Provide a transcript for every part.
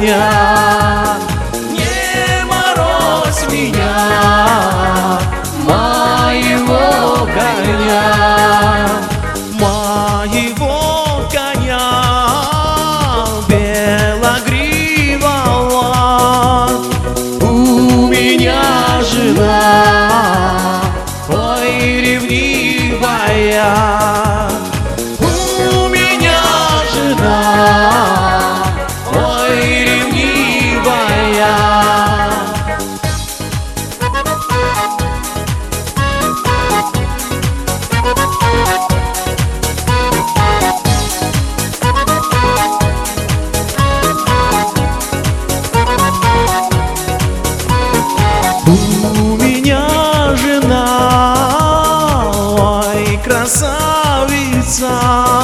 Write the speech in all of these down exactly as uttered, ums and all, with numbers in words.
коня. Не морозь меня, моего коня, моего коня белогривого. У меня жена, ой, ревнивая. У меня жена, ой, ревнивая. У меня жена, ой, красавица,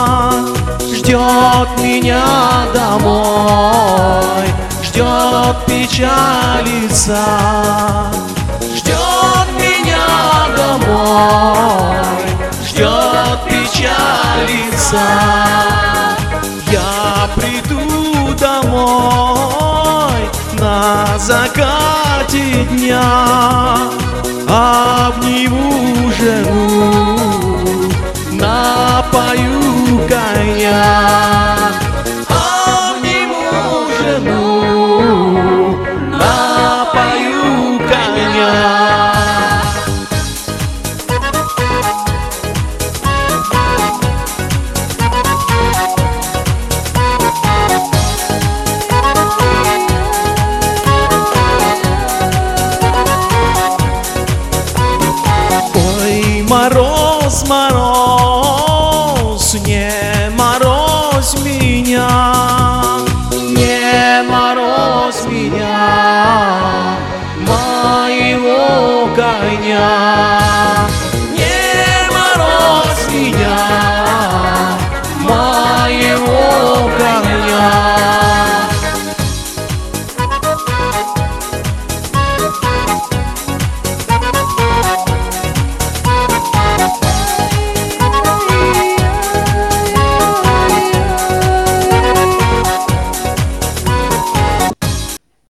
ждет меня домой, ждет, печалится, ждет меня домой, ждет, печалится. Я приду домой на закате дня, обниму жену, напою коня. Обниму жену, напою коня. Мороз, мороз, не морозь меня, не морозь меня, моего коня.